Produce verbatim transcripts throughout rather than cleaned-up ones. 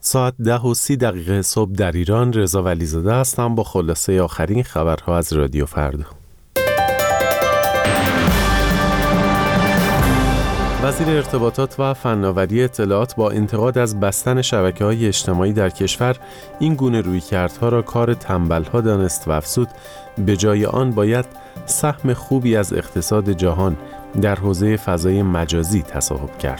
ساعت ده و سی دقیقه صبح در ایران. رضا ولیزاده هستم با خلاصه آخرین خبرها از رادیو فردا. وزیر ارتباطات و فناوری اطلاعات با انتقاد از بستن شبکه‌های اجتماعی در کشور این گونه رویکردها را کار تنبل‌ها دانست و افزود به جای آن باید سهم خوبی از اقتصاد جهان در حوزه فضای مجازی تصاحب کرد.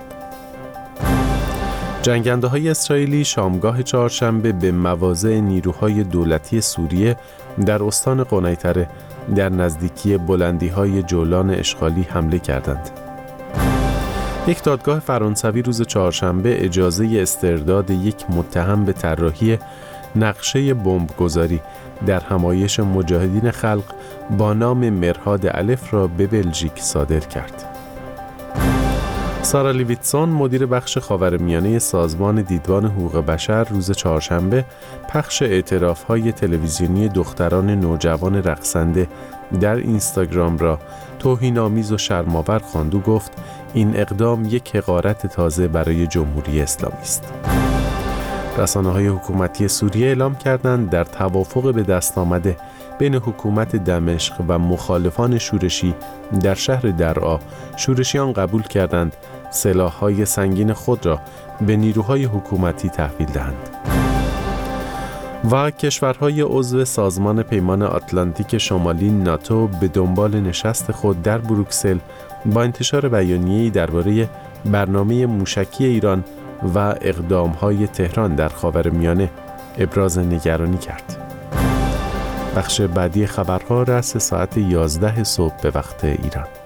جنگنده‌های اسرائیلی شامگاه چهارشنبه به مواضع نیروهای دولتی سوریه در استان قنیطره در نزدیکی بلندی‌های جولان اشغالی حمله کردند. یک دادگاه فرانسوی روز چهارشنبه اجازه استرداد یک متهم به طراحی نقشه بمبگذاری در همایش مجاهدین خلق با نام مرهاد الف را به بلژیک صادر کرد. سارا لیویتسون مدیر بخش خاورمیانه سازمان دیدبان حقوق بشر روز چهارشنبه پخش اعتراف‌های تلویزیونی دختران نوجوان رقصنده در اینستاگرام را توهین‌آمیز و شرم‌آور خواند و گفت این اقدام یک حقارت تازه برای جمهوری اسلامی است. رسانه‌های حکومتی سوریه اعلام کردند در توافق به دست آمده بین حکومت دمشق و مخالفان شورشی در شهر درعا، شورشیان قبول کردند سلاح‌های سنگین خود را به نیروهای حکومتی تحویل دهند. و کشورهای عضو سازمان پیمان آتلانتیک شمالی ناتو به دنبال نشست خود در بروکسل با انتشار بیانیه‌ای درباره برنامه موشکی ایران و اقدام‌های تهران در خاورمیانه ابراز نگرانی کرد. بخش بعدی خبرها رأس ساعت یازده صبح به وقت ایران.